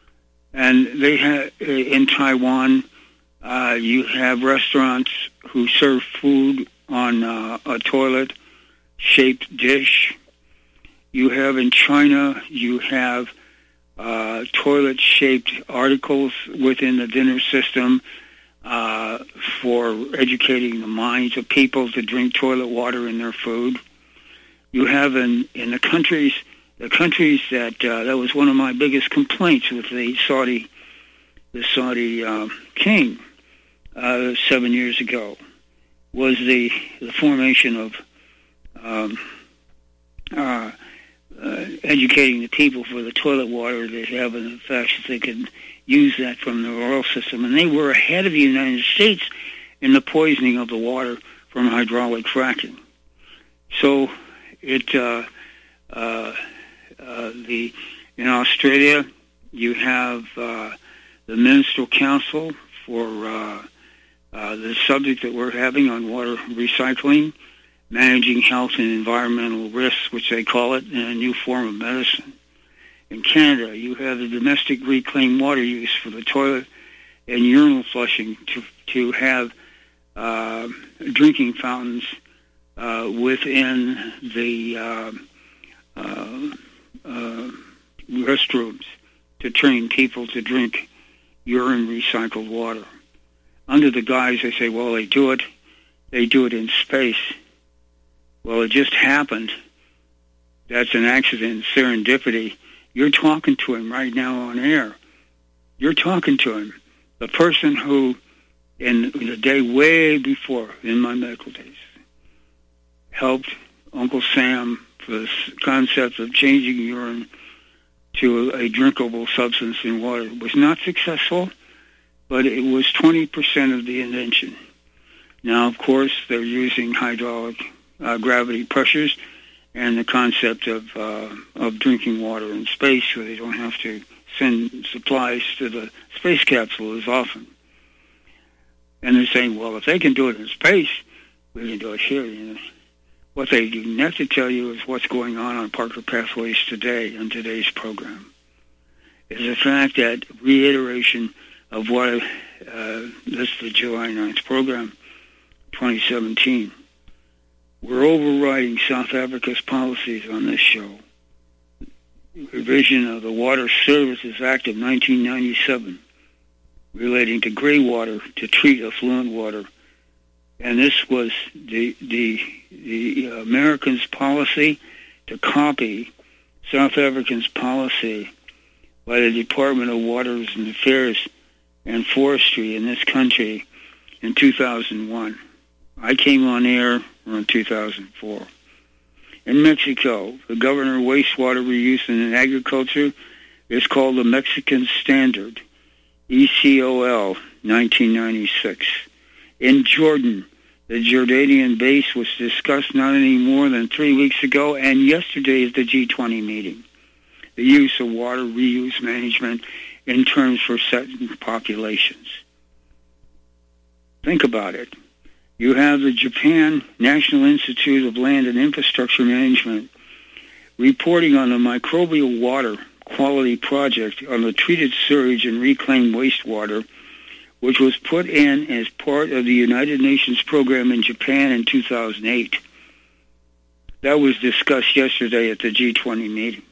S2: And they have in Taiwan, uh, you have restaurants who serve food on uh, a toilet-shaped dish. You have in China, you have uh, toilet-shaped articles within the dinner system uh, for educating the minds of people to drink toilet water in their food. You have in, in the countries, the countries that, uh, that was one of my biggest complaints with the Saudi, the Saudi uh, king uh, seven years ago, was the, the formation of um, uh, uh, educating the people for the toilet water they have, and the fact that they could use that from the oil system. And they were ahead of the United States in the poisoning of the water from hydraulic fracking. So it uh, uh, uh, the in Australia you have uh, the Ministerial Council for uh, uh, the subject that we're having on water recycling, managing health and environmental risks, which they call it, in a new form of medicine. In Canada, you have the domestic reclaimed water use for the toilet and urinal flushing to to have uh, drinking fountains uh, within the uh, uh, uh, restrooms to train people to drink urine recycled water. Under the guise, they say, well, they do it, they do it in space. Well, it just happened. That's an accident, serendipity. You're talking to him right now on air. You're talking to him. The person who, in the day way before, in my medical days, helped Uncle Sam for the concept of changing urine to a drinkable substance in water. It was not successful, but it was twenty percent of the invention. Now, of course, they're using hydraulic uh, gravity pressures and the concept of uh, of drinking water in space, so they don't have to send supplies to the space capsule as often. And they're saying, well, if they can do it in space, we can do it here. You know? What they do not to tell you is what's going on on Parker Pathways today on today's program. Is the fact that reiteration of what I, uh, this is the July ninth program, twenty seventeen. We're overriding South Africa's policies on this show. Revision of the Water Services Act of nineteen ninety-seven relating to gray water to treat affluent water. And this was the, the, the Americans' policy to copy South Africans' policy by the Department of Waters and Affairs and Forestry in this country in two thousand one. I came on air around two thousand four. In Mexico, the Governor of Wastewater Reuse and Agriculture is called the Mexican Standard, E C O L, nineteen ninety-six. In Jordan, the Jordanian base was discussed not any more than three weeks ago, and yesterday at the G twenty meeting. The use of water reuse management in terms for certain populations. Think about it. You have the Japan National Institute of Land and Infrastructure Management reporting on the microbial water quality project on the treated sewage and reclaimed wastewater, which was put in as part of the United Nations program in Japan in two thousand eight. That was discussed yesterday at the G twenty meeting.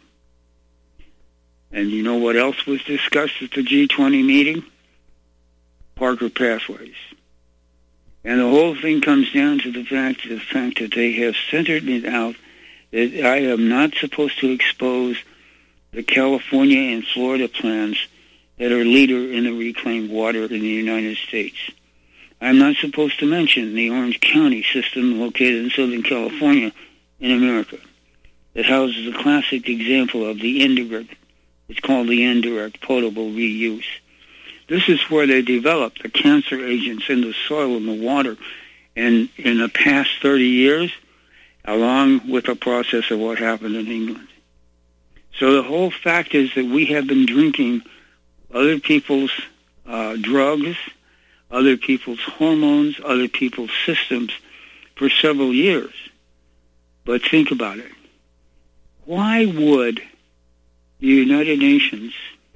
S2: And you know what else was discussed at the G twenty meeting? Parker Pathways. And the whole thing comes down to the fact, the fact that they have centered it out that I am not supposed to expose the California and Florida plants that are leader in the reclaimed water in the United States. I'm not supposed to mention the Orange County system located in Southern California in America that houses a classic example of the indirect, it's called the indirect potable reuse. This is where they developed the cancer agents in the soil and the water. And in the past thirty years, along with the process of what happened in England. So the whole fact is that we have been drinking other people's uh, drugs, other people's hormones, other people's systems for several years. But think about it. Why would the United Nations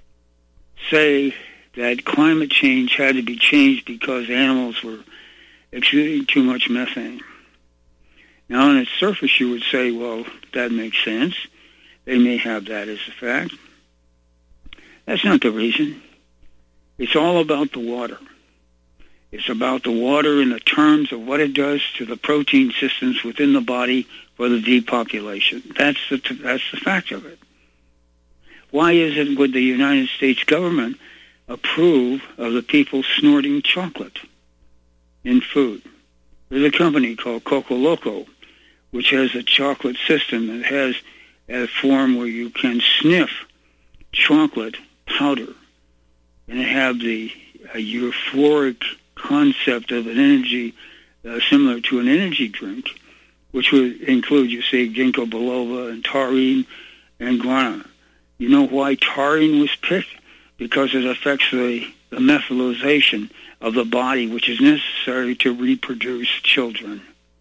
S2: say that climate change had to be changed because animals were exuding too much methane? Now, on its surface, you would say, well, that makes sense. They may have that as a fact. That's not the reason. It's all about the water. It's about the water in the terms of what it does to the protein systems within the body for the depopulation. That's the, that's the fact of it. Why is it would the United States government approve of the people snorting chocolate in food? There's a company called Coco Loco, which has a chocolate system that has a form where you can sniff chocolate powder and have the a euphoric concept of an energy uh, similar to an energy drink, which would include, you say, ginkgo biloba and taurine and guarana. You know why taurine was picked? Because it affects the, the methylation of the body, which is necessary to reproduce children.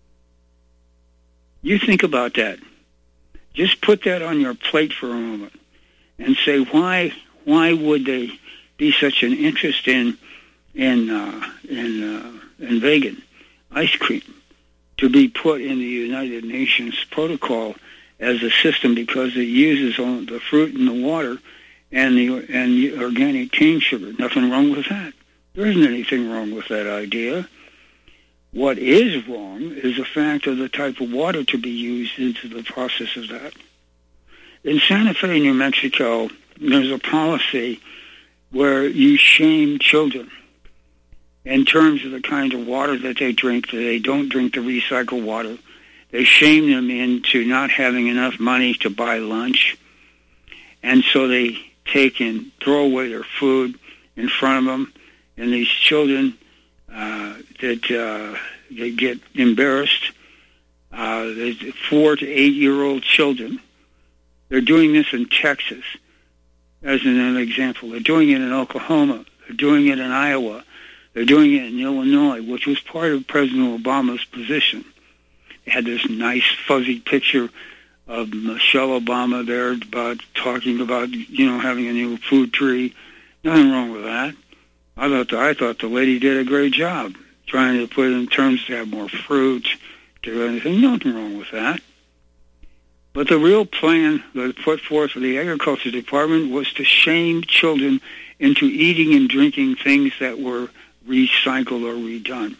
S2: You think about that. Just put that on your plate for a moment and say, why why would they be such an interest in in uh, in, uh, in vegan ice cream to be put in the United Nations protocol as a system because it uses on the fruit and the water and the and the organic cane sugar? Nothing wrong with that. There isn't anything wrong with that idea. What is wrong is the fact of the type of water to be used into the process of that. In Santa Fe, New Mexico, there's a policy where you shame children in terms of the kind of water that they drink, that they don't drink the recycled water. They shame them into not having enough money to buy lunch. And so they take and throw away their food in front of them. And these children uh, that uh, they get embarrassed, uh, four to eight-year-old children, they're doing this in Texas, as an example. They're doing it in Oklahoma. They're doing it in Iowa. They're doing it in Illinois, which was part of President Obama's position. They had this nice fuzzy picture of Michelle Obama there about talking about, you know, having a new food tree. Nothing wrong with that. I thought the, I thought the lady did a great job trying to put it in terms to have more fruit, or anything. Nothing wrong with that. But the real plan that was put forth for the Agriculture Department was to shame children into eating and drinking things that were recycled or redone.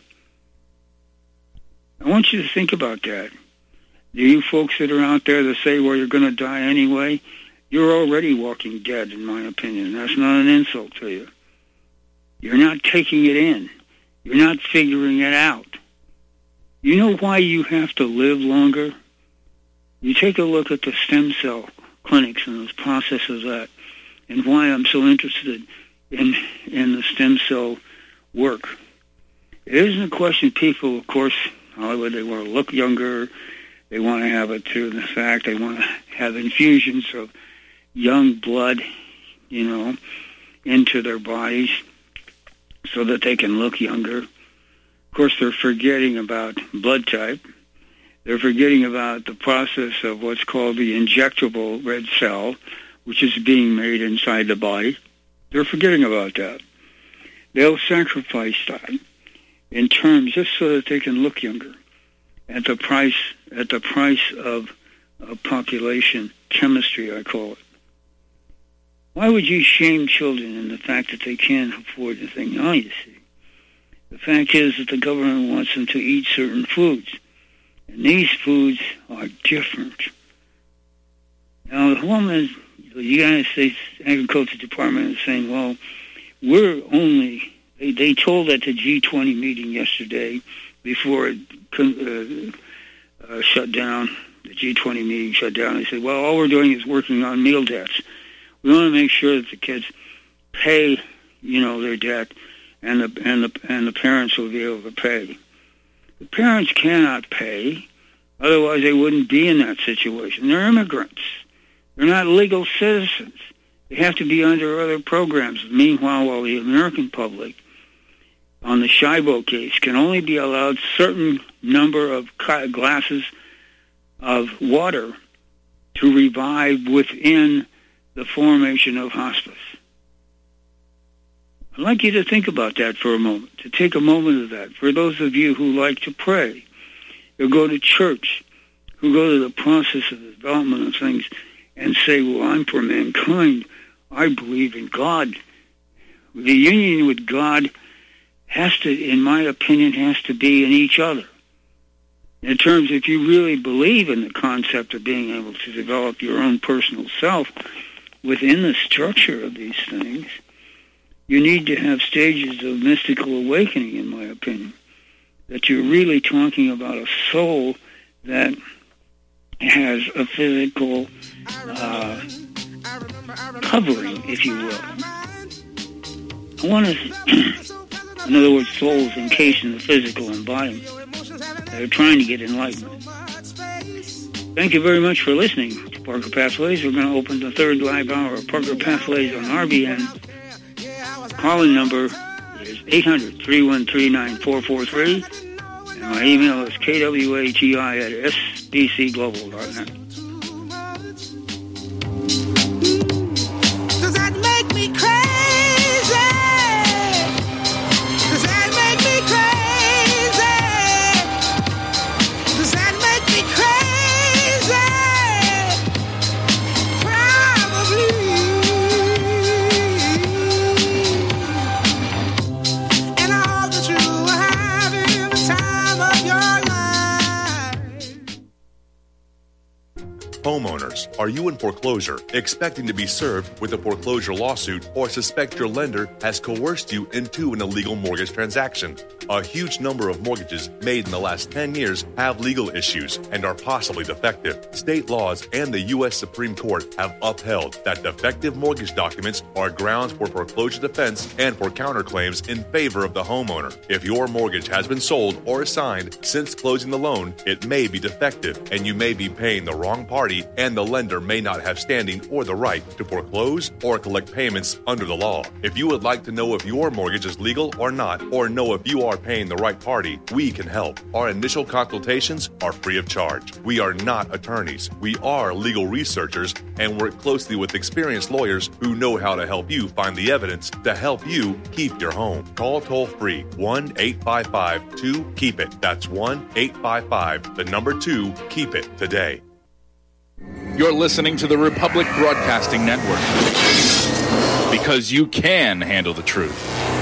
S2: I want you to think about that. You folks that are out there that say, well, you're going to die anyway, you're already walking dead, in my opinion. That's not an insult to you. You're not taking it in. You're not figuring it out. You know why you have to live longer? You take a look at the stem cell clinics and those processes that, and why I'm so interested in in the stem cell work. It isn't a question. People, of course, Hollywood, they want to look younger. They want to have it through the fact they want to have infusions of young blood, you know, into their bodies so that they can look younger. Of course, they're forgetting about blood type. They're forgetting about the process of what's called the injectable red cell, which is being made inside the body. They're forgetting about that. They'll sacrifice that in terms just so that they can look younger at the price at the price of, of population chemistry, I call it. Why would you shame children in the fact that they can't afford the thing? Now you see. The fact is that the government wants them to eat certain foods. And these foods are different. Now, the woman, the United States Agriculture Department is saying, well, we're only, they, they told at the G twenty meeting yesterday, before it uh, uh, shut down, the G twenty meeting shut down, they said, well, all we're doing is working on meal debts. We want to make sure that the kids pay, you know, their debt, and the, and the, and the parents will be able to pay. The parents cannot pay, otherwise they wouldn't be in that situation. They're immigrants. They're not legal citizens. They have to be under other programs. Meanwhile, while the American public, on the Schiavo case, can only be allowed certain number of glasses of water to revive within the formation of hospice. I'd like you to think about that for a moment, to take a moment of that. For those of you who like to pray, who go to church, who go to the process of the development of things and say, well, I'm for mankind. I believe in God. The union with God has to, in my opinion, has to be in each other. In terms, if you really believe in the concept of being able to develop your own personal self within the structure of these things, you need to have stages of mystical awakening, in my opinion, that you're really talking about a soul that has a physical uh, covering, if you will. I want to, in other words, souls encased in the physical embodiment that are trying to get enlightenment. Thank you very much for listening to Parker Pathways. We're going to open the third live hour of Parker Pathways on R B N. Calling number is eight hundred, three one three, nine four four three, and my email is k w a g i at s b c global dot net.
S16: Does that make me crazy? Does that make me crazy? Does that make me crazy? Probably.
S17: Homeowners, are you in foreclosure, expecting to be served with a foreclosure lawsuit, or suspect your lender has coerced you into an illegal mortgage transaction? A huge number of mortgages made in the last ten years have legal issues and are possibly defective. State laws and the U S Supreme Court have upheld that defective mortgage documents are grounds for foreclosure defense and for counterclaims in favor of the homeowner. If your mortgage has been sold or assigned since closing the loan, it may be defective and you may be paying the wrong party, and the lender may not have standing or the right to foreclose or collect payments under the law. If you would like to know if your mortgage is legal or not, or know if you are paying the right party, we can help. Our initial consultations are free of charge. We are not attorneys. We are legal researchers and work closely with experienced lawyers who know how to help you find the evidence to help you keep your home. Call toll-free one eight five five two keep it. That's one eight five five, the number two, keep it today.
S18: You're listening to the Republic Broadcasting Network, because you can handle the truth.